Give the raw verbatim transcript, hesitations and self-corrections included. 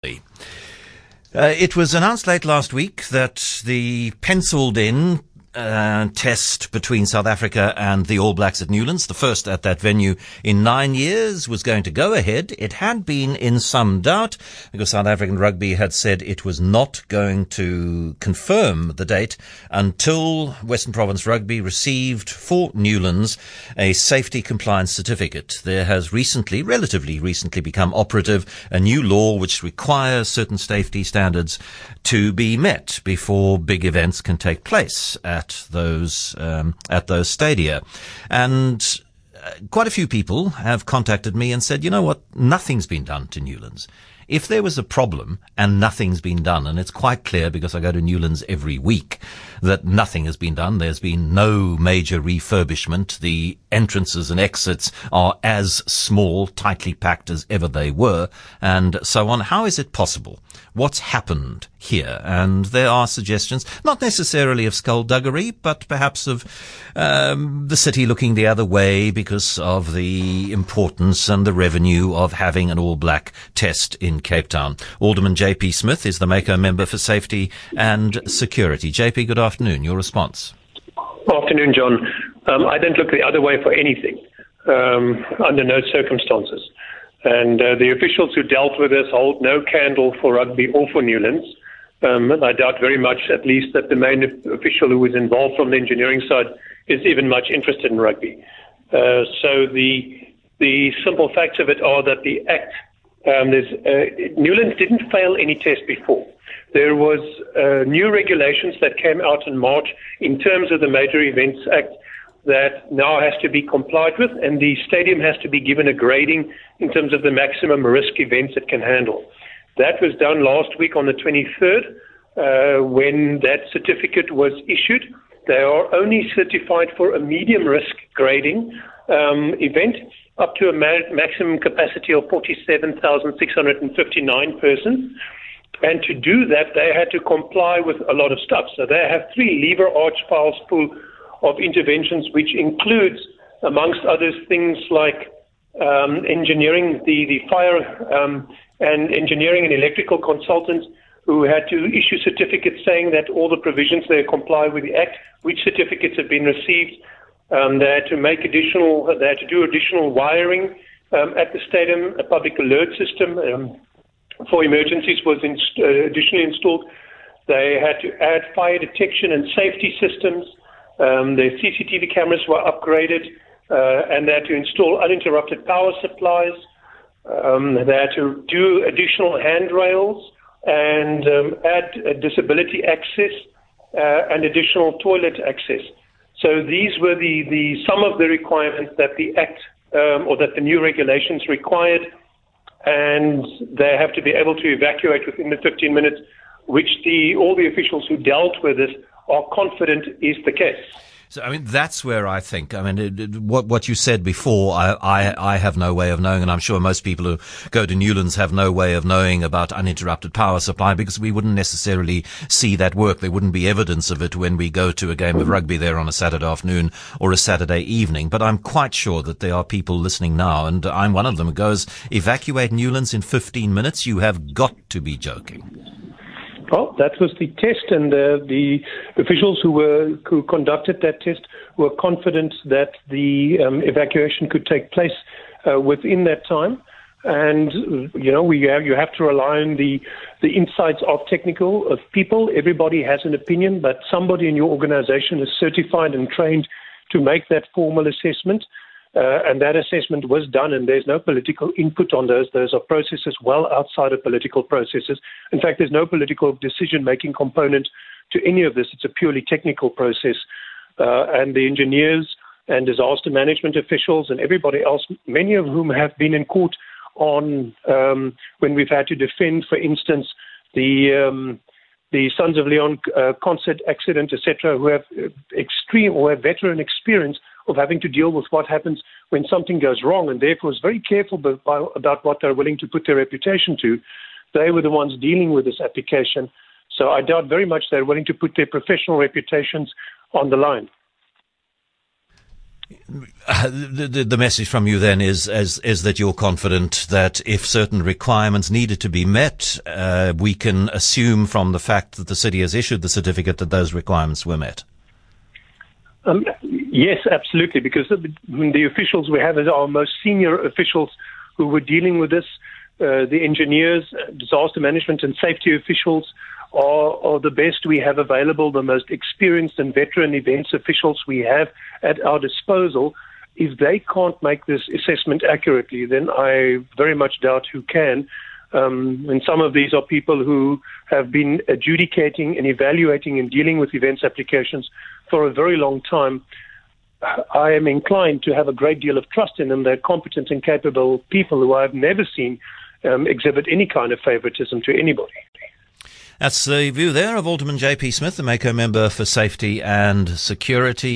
Uh, it was announced late last week that the penciled-in uh, test between South Africa and the All Blacks at Newlands, the first at that venue in nine years, was going to go ahead. It had been in some doubt because South African Rugby had said it was not going to confirm the date until Western Province Rugby received for Newlands a safety compliance certificate. There has recently, relatively recently, become operative a new law which requires certain safety standards to be met before big events can take place at those um, at those stadia. And uh, quite a few people have contacted me and said, you know what, nothing's been done to Newlands. If there was a problem and nothing's been done, and it's quite clear because I go to Newlands every week that nothing has been done, there's been no major refurbishment, the entrances and exits are as small, tightly packed as ever they were, and so on. How is it possible? What's happened here? And there are suggestions, not necessarily of skullduggery, but perhaps of um, the city looking the other way because of the importance and the revenue of having an all-black test in Cape Town. Alderman J P Smith is the Mako member for Safety and Security. J P, good afternoon. Your response. Afternoon, John. Um, I don't look the other way for anything, um, under no circumstances. And uh, the officials who dealt with this hold no candle for rugby or for Newlands. Um, and I doubt very much, at least, that the main official who was involved from the engineering side is even much interested in rugby. Uh, so the the simple facts of it are that the Act, um, there's, uh, Newlands didn't fail any test before. There was uh, new regulations that came out in March in terms of the Major Events Act that now has to be complied with, and the stadium has to be given a grading in terms of the maximum risk events it can handle. That was done last week on the twenty-third, uh, when that certificate was issued. They are only certified for a medium risk grading um, event up to a ma- maximum capacity of forty-seven thousand six hundred fifty-nine persons. And to do that, they had to comply with a lot of stuff. So they have three lever arch files full of interventions, which includes, amongst others, things like um, engineering, the, the fire um, and engineering and electrical consultants who had to issue certificates saying that all the provisions there comply with the Act, which certificates have been received. Um, they had to make additional, they had to do additional wiring um, at the stadium. A public alert system um, for emergencies was inst- uh, additionally installed. They had to add fire detection and safety systems. Um, the C C T V cameras were upgraded, uh, and they had to install uninterrupted power supplies. Um, they had to do additional handrails and um, add uh, disability access uh, and additional toilet access. So these were the, the some of the requirements that the Act um, or that the new regulations required, and they have to be able to evacuate within the fifteen minutes, which the all the officials who dealt with this are confident is the case. So, I mean, that's where I think, I mean, it, it, what what you said before, I, I I have no way of knowing, and I'm sure most people who go to Newlands have no way of knowing about uninterrupted power supply because we wouldn't necessarily see that work. There wouldn't be evidence of it when we go to a game of rugby there on a Saturday afternoon or a Saturday evening. But I'm quite sure that there are people listening now, and I'm one of them, who goes, evacuate Newlands in fifteen minutes? You have got to be joking. Well, that was the test, and uh, the officials who were who conducted that test were confident that the um, evacuation could take place uh, within that time. And you know, we have, you have to rely on the the insights of technical of people. Everybody has an opinion, but somebody in your organization is certified and trained to make that formal assessment. Uh, and that assessment was done, and there's no political input on those. Those are processes well outside of political processes. In fact, there's no political decision-making component to any of this. It's a purely technical process. Uh, and the engineers and disaster management officials and everybody else, many of whom have been in court on um, when we've had to defend, for instance, the um, the Sons of Leon uh, concert accident, et cetera, who have extreme or have veteran experience of having to deal with what happens when something goes wrong, and therefore is very careful about what they're willing to put their reputation to. They were the ones dealing with this application. So I doubt very much they're willing to put their professional reputations on the line. Uh, the, the, the message from you then is, is, is that you're confident that if certain requirements needed to be met, uh, we can assume from the fact that the city has issued the certificate that those requirements were met. Um, yes, absolutely, because the, the officials we have are our most senior officials who were dealing with this. Uh, the engineers, disaster management and safety officials are, are the best we have available, the most experienced and veteran events officials we have at our disposal. If they can't make this assessment accurately, then I very much doubt who can. Um, and some of these are people who have been adjudicating and evaluating and dealing with events applications for a very long time. I am inclined to have a great deal of trust in them. They're competent and capable people who I've never seen um, exhibit any kind of favoritism to anybody. That's the view there of Alderman J P Smith, the Mako member for Safety and Security.